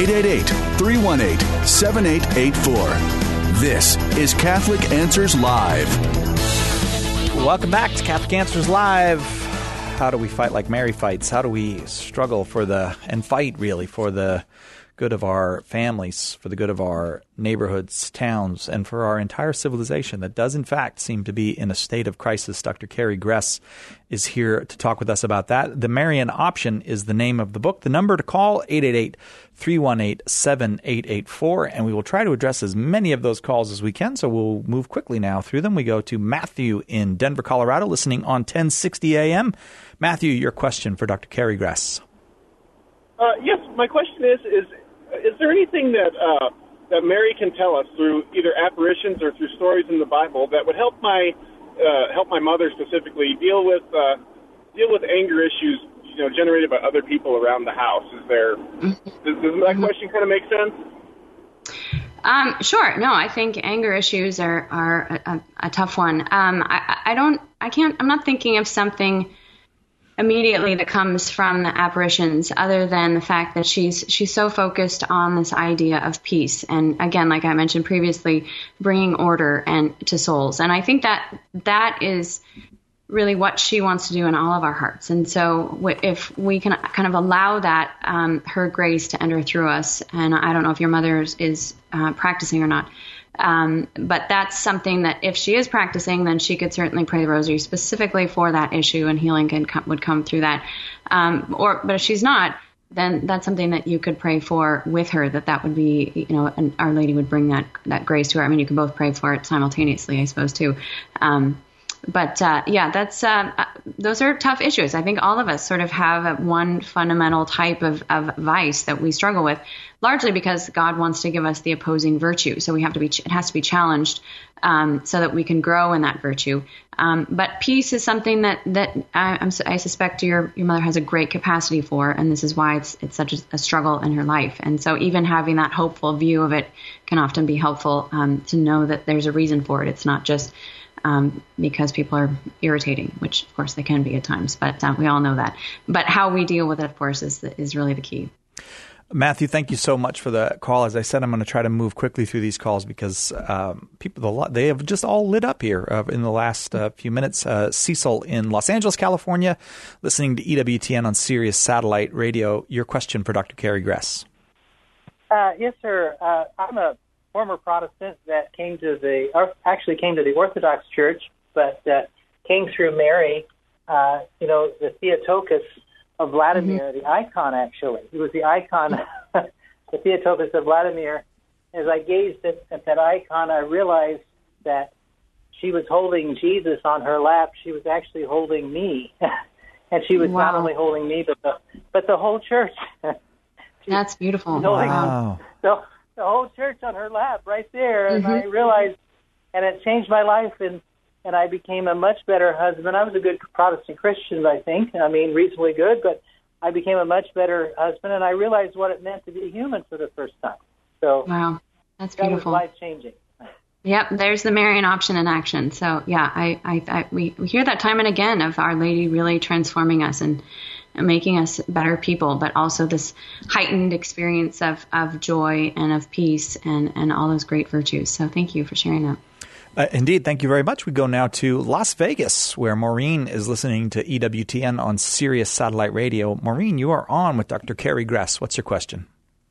888-318-7884. This is Catholic Answers Live. Welcome back to Catholic Answers Live. How do we fight like Mary fights? How do we struggle and fight really for the good of our families, for the good of our neighborhoods, towns, and for our entire civilization that does in fact seem to be in a state of crisis? Dr. Carrie Gress is here to talk with us about that. The Marian Option is the name of the book. The number to call, 888-318-7884, and we will try to address as many of those calls as we can, so we'll move quickly now through them. We go to Matthew in Denver, Colorado, listening on 1060 AM. Matthew, your question for Dr. Carrie Gress. Yes, my question is there anything that Mary can tell us through either apparitions or through stories in the Bible that would help my mother specifically deal with anger issues, generated by other people around the house? Does that question kind of make sense? Sure. No, I think anger issues are a tough one. I'm not thinking of something immediately that comes from the apparitions, other than the fact that she's so focused on this idea of peace, and again, like I mentioned previously, bringing order to souls. And I think that is really what she wants to do in all of our hearts. And so if we can kind of allow that, her grace to enter through us, and I don't know if your mother is practicing or not, but that's something that if she is practicing, then she could certainly pray the rosary specifically for that issue, and healing would come through that. But if she's not, then that's something that you could pray for with her, that would be, and Our Lady would bring that grace to her. I mean, you can both pray for it simultaneously, I suppose, too. That's those are tough issues. I think all of us sort of have one fundamental type of vice that we struggle with, largely because God wants to give us the opposing virtue. So it has to be challenged so that we can grow in that virtue. But peace is something that I suspect your mother has a great capacity for, and this is why it's such a struggle in her life. And so even having that hopeful view of it can often be helpful to know that there's a reason for it. It's not just because people are irritating, which of course they can be at times, but we all know that. But how we deal with it, of course, is really the key. Matthew, thank you so much for the call. As I said, I'm going to try to move quickly through these calls because they have just all lit up here in the last few minutes. Cecil in Los Angeles, California, listening to EWTN on Sirius Satellite Radio. Your question for Dr. Carrie Gress. Yes, sir. I'm a former Protestant that came to the Orthodox Church, but came through Mary, the Theotokos of Vladimir, the icon, actually. He was the icon, the Theotokos of Vladimir. As I gazed at that icon, I realized that she was holding Jesus on her lap. She was actually holding me. And she was not only holding me, but the whole church. That's beautiful. Wow. The whole church on her lap right there. And I realized, and it changed my life, and I became a much better husband. I was a good Protestant Christian, I think. I mean, reasonably good, but I became a much better husband, and I realized what it meant to be human for the first time. So wow, that's beautiful. That was life-changing. Yep, there's the Marian Option in action. So yeah, we hear that time and again of Our Lady really transforming us and making us better people, but also this heightened experience of joy and of peace and all those great virtues. So thank you for sharing that. Indeed. Thank you very much. We go now to Las Vegas, where Maureen is listening to EWTN on Sirius Satellite Radio. Maureen, you are on with Dr. Carrie Gress. What's your question?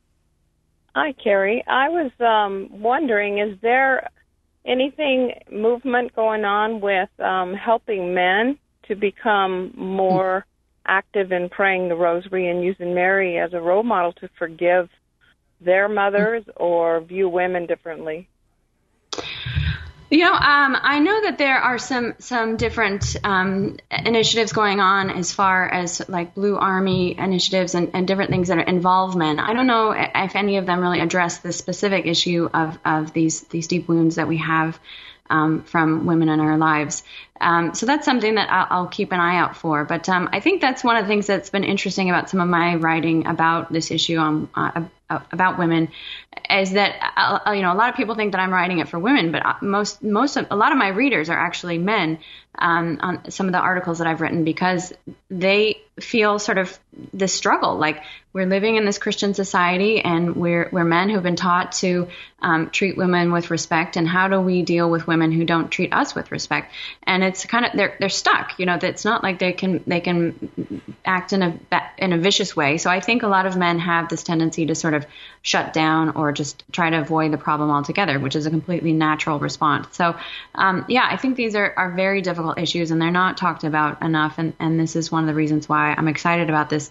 Hi, Carrie. I was wondering, is there anything movement going on with helping men to become more active in praying the rosary and using Mary as a role model to forgive their mothers or view women differently? I know that there are some different initiatives going on as far as like Blue Army initiatives and different things that involve men. I don't know if any of them really address the specific issue of these deep wounds that we have from women in our lives. So that's something that I'll keep an eye out for. But I think that's one of the things that's been interesting about some of my writing about this issue about women is that a lot of people think that I'm writing it for women, but a lot of my readers are actually men on some of the articles that I've written, because they feel sort of this struggle. Like, we're living in this Christian society, and we're men who've been taught to treat women with respect. And how do we deal with women who don't treat us with respect? And it's kind of they're stuck. It's not like they can act in a vicious way. So I think a lot of men have this tendency to sort of shut down or just try to avoid the problem altogether, which is a completely natural response. So I think these are very difficult issues, and they're not talked about enough. And this is one of the reasons why I'm excited about this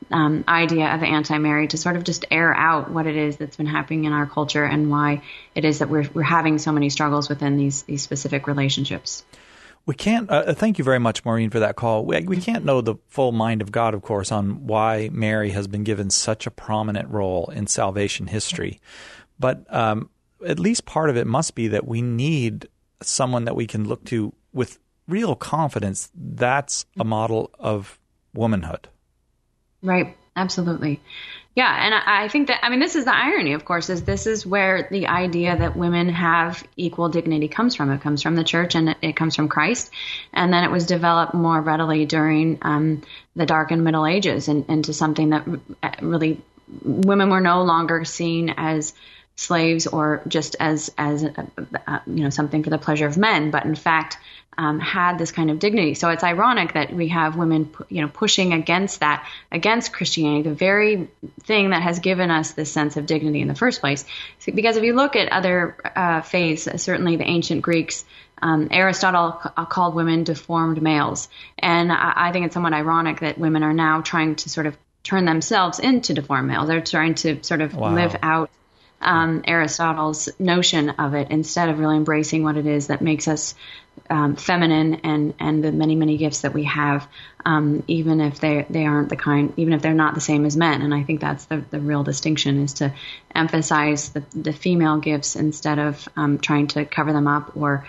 idea of anti-Mary, to sort of just air out what it is that's been happening in our culture and why it is that we're having so many struggles within these specific relationships. We can't. Thank you very much, Maureen, for that call. We can't know the full mind of God, of course, on why Mary has been given such a prominent role in salvation history. But at least part of it must be that we need someone that we can look to with real confidence. That's a model of womanhood. Right. Absolutely. Yeah. And I think that, this is the irony, of course, is this is where the idea that women have equal dignity comes from. It comes from the church, and it comes from Christ. And then it was developed more readily during the Dark and Middle Ages into something that really women were no longer seen as slaves or just as something for the pleasure of men, but in fact had this kind of dignity. So it's ironic that we have women, pushing against Christianity, the very thing that has given us this sense of dignity in the first place. Because if you look at other faiths, certainly the ancient Greeks, Aristotle called women deformed males. And I think it's somewhat ironic that women are now trying to sort of turn themselves into deformed males. They're trying to sort of live out Aristotle's notion of it, instead of really embracing what it is that makes us feminine and the many, many gifts that we have, even if they aren't the kind, even if they're not the same as men. And I think that's the real distinction, is to emphasize the female gifts instead of trying to cover them up or,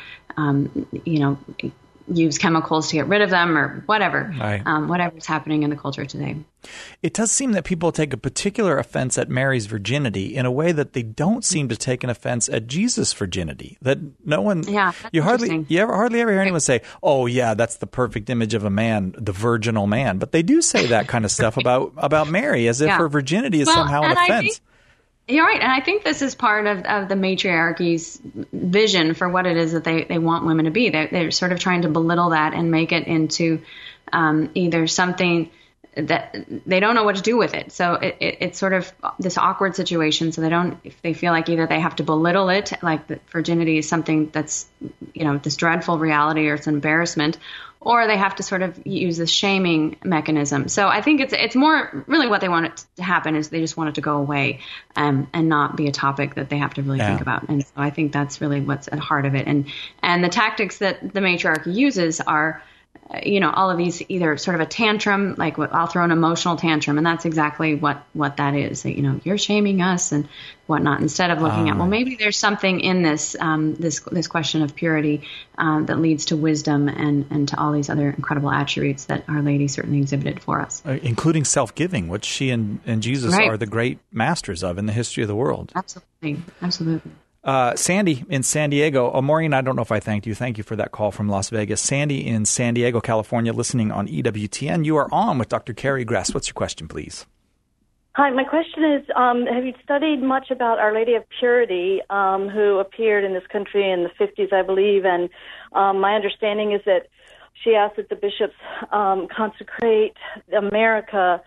use chemicals to get rid of them or whatever, right. Whatever's happening in the culture today. It does seem that people take a particular offense at Mary's virginity in a way that they don't seem to take an offense at Jesus' virginity. That no one, you hardly ever hear anyone say, "Oh yeah, that's the perfect image of a man, the virginal man." But they do say that kind of stuff about Mary, as if her virginity is somehow an offense. You're right. And I think this is part of the matriarchy's vision for what it is that they want women to be. They're sort of trying to belittle that and make it into either something that they don't know what to do with it. So it's sort of this awkward situation. So they feel like either they have to belittle it, like that virginity is something that's, this dreadful reality or it's an embarrassment, or they have to sort of use this shaming mechanism. So I think it's more really what they want it to happen is they just want it to go away and not be a topic that they have to really think about. And so I think that's really what's at the heart of it. And the tactics that the matriarchy uses are, all of these, either sort of a tantrum, like I'll throw an emotional tantrum, and that's exactly what that is. You're shaming us and whatnot, instead of looking at, well, maybe there's something in this this question of purity that leads to wisdom and to all these other incredible attributes that Our Lady certainly exhibited for us. Including self-giving, which she and Jesus are the great masters of in the history of the world. Absolutely. Absolutely. Sandy in San Diego. Maureen, I don't know if I thanked you. Thank you for that call from Las Vegas. Sandy in San Diego, California, listening on EWTN. You are on with Dr. Carrie Gress. What's your question, please? Hi, my question is, have you studied much about Our Lady of Purity, who appeared in this country in the 50s, I believe, and my understanding is that she asked that the bishops consecrate America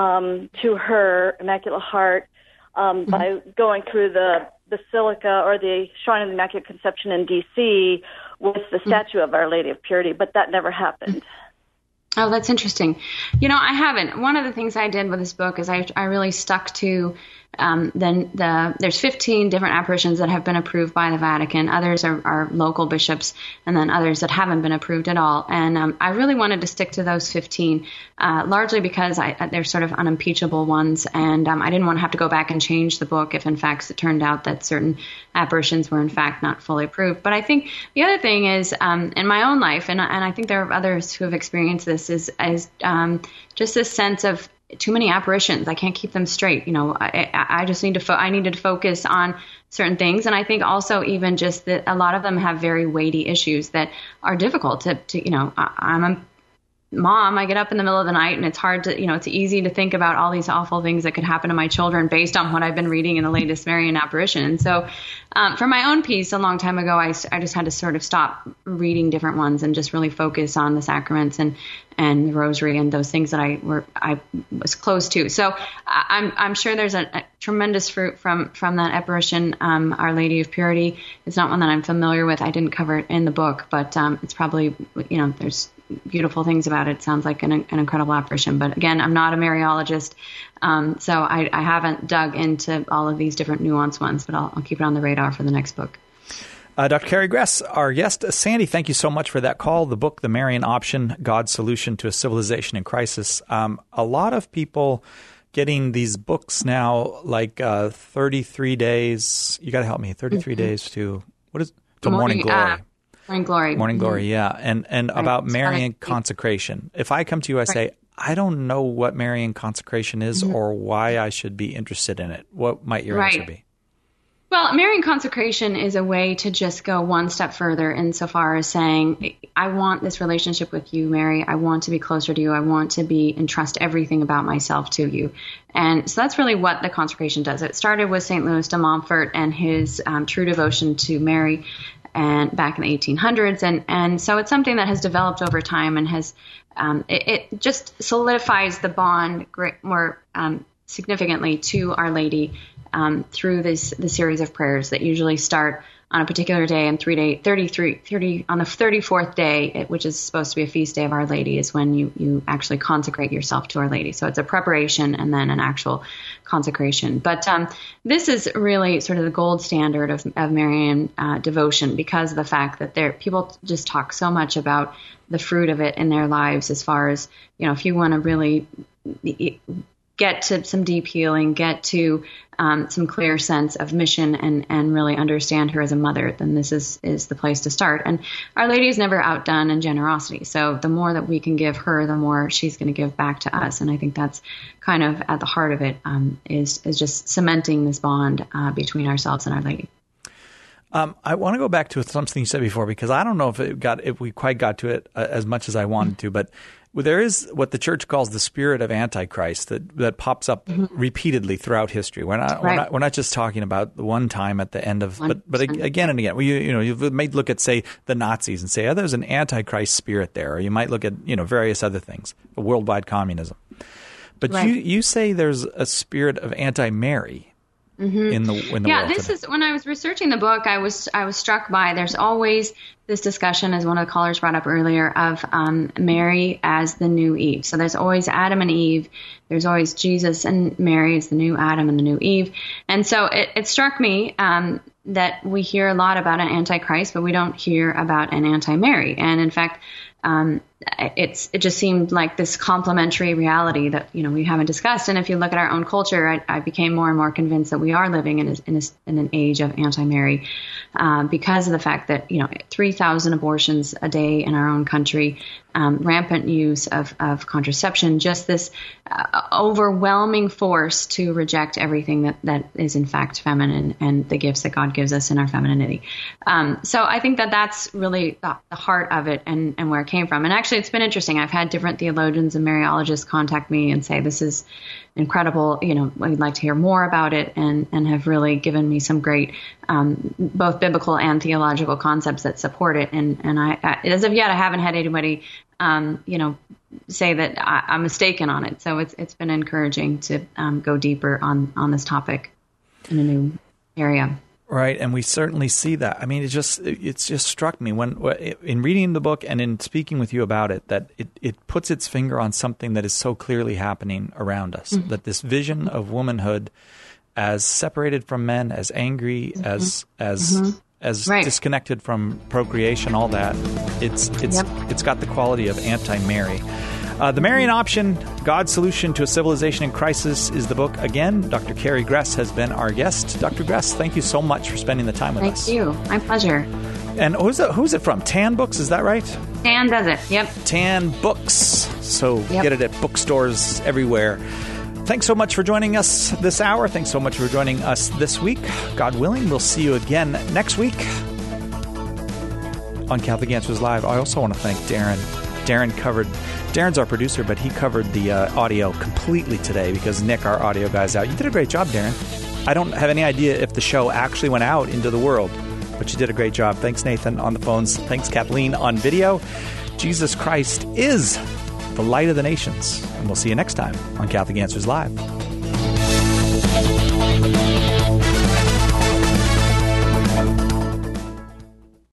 to her Immaculate Heart by going through the Basilica or the Shrine of the Immaculate Conception in D.C. with the statue of Our Lady of Purity, but that never happened. Oh, that's interesting. I haven't. One of the things I did with this book is I really stuck to then there's 15 different apparitions that have been approved by the Vatican. Others are local bishops, and then others that haven't been approved at all. And I really wanted to stick to those 15, largely because they're sort of unimpeachable ones, and I didn't want to have to go back and change the book if, in fact, it turned out that certain apparitions were, in fact, not fully approved. But I think the other thing is, in my own life, and I think there are others who have experienced this, is just this sense of too many apparitions. I can't keep them straight. I just needed to focus on certain things. And I think also even just that a lot of them have very weighty issues that are difficult to I'm a mom. I get up in the middle of the night and it's hard to, it's easy to think about all these awful things that could happen to my children based on what I've been reading in the latest Marian apparition. And so for my own piece, a long time ago, I just had to sort of stop reading different ones and just really focus on the sacraments and the rosary and those things that I was close to. So I'm sure there's a tremendous fruit from that apparition, Our Lady of Purity. It's not one that I'm familiar with. I didn't cover it in the book, but it's probably, there's beautiful things about it. It sounds like an incredible apparition. But again, I'm not a Mariologist, so I haven't dug into all of these different nuanced ones, but I'll keep it on the radar for the next book. Dr. Carrie Gress, our guest. Sandy, thank you so much for that call. The book, The Marian Option, God's Solution to a Civilization in Crisis. A lot of people getting these books now, like 33 days. You got to help me. 33 days to, what is to Morning Glory. Morning Glory. Morning Glory, yeah. And right. About Marian consecration. If I come to you, I say, I don't know what Marian consecration is or why I should be interested in it. What might your answer be? Well, Marian consecration is a way to just go one step further insofar as saying, I want this relationship with you, Mary. I want to be closer to you. I want to entrust everything about myself to you. And so that's really what the consecration does. It started with St. Louis de Montfort and his true devotion to Mary and back in the 1800s. And so it's something that has developed over time and has it just solidifies the bond more significantly to Our Lady through the series of prayers that usually start on a particular day, and on the 34th day, which is supposed to be a feast day of Our Lady, is when you actually consecrate yourself to Our Lady. So it's a preparation and then an actual consecration. But this is really sort of the gold standard of Marian devotion, because of the fact that people just talk so much about the fruit of it in their lives, as far as, if you want to really get to some deep healing, get to some clear sense of mission, and really understand her as a mother, then this is the place to start. And Our Lady is never outdone in generosity. So the more that we can give her, the more she's going to give back to us. And I think that's kind of at the heart of it, is just cementing this bond between ourselves and Our Lady. I want to go back to something you said before, because I don't know if we quite got to it as much as I wanted to, but there is what the church calls the spirit of Antichrist that pops up repeatedly throughout history. We're not just talking about the one time at the end of, but again and again. You might look at, say, the Nazis and say, oh, there's an Antichrist spirit there, or you might look at various other things, worldwide communism. But you say there's a spirit of anti-Mary. In the world this today. Is when I was researching the book, I was struck by, there's always this discussion, as one of the callers brought up earlier, of Mary as the new Eve. So there's always Adam and Eve. There's always Jesus and Mary as the new Adam and the new Eve. And so it struck me that we hear a lot about an Antichrist, but we don't hear about an anti-Mary. And in fact, it just seemed like this complementary reality that we haven't discussed. And if you look at our own culture, I became more and more convinced that we are living in an age of anti-Mary, because of the fact that 3,000 abortions a day in our own country, rampant use of contraception, just this overwhelming force to reject everything that is in fact feminine and the gifts that God gives us in our femininity. So I think that's really the heart of it and where it came from. And actually, it's been interesting. I've had different theologians and Mariologists contact me and say, this is incredible. We'd like to hear more about it, and have really given me some great both biblical and theological concepts that support it. And I as of yet, I haven't had anybody say that I'm mistaken on it. So it's been encouraging to go deeper on this topic in a new area. Right, and we certainly see that. I mean, it's just struck me when in reading the book and in speaking with you about it, that it puts its finger on something that is so clearly happening around us. That this vision of womanhood as separated from men, as angry, as disconnected from procreation, all that. It's got the quality of anti-Mary. The Marian Option, God's Solution to a Civilization in Crisis is the book. Again, Dr. Carrie Gress has been our guest. Dr. Gress, thank you so much for spending the time with us. Thank you. My pleasure. And who's it from? Tan Books, is that right? Tan does it, yep. Tan Books. So get it at bookstores everywhere. Thanks so much for joining us this hour. Thanks so much for joining us this week. God willing, we'll see you again next week on Catholic Answers Live. I also want to thank Darren. Darren's our producer, but he covered the audio completely today because Nick, our audio guy, is out. You did a great job, Darren. I don't have any idea if the show actually went out into the world, but you did a great job. Thanks, Nathan, on the phones. Thanks, Kathleen, on video. Jesus Christ is the light of the nations. And we'll see you next time on Catholic Answers Live.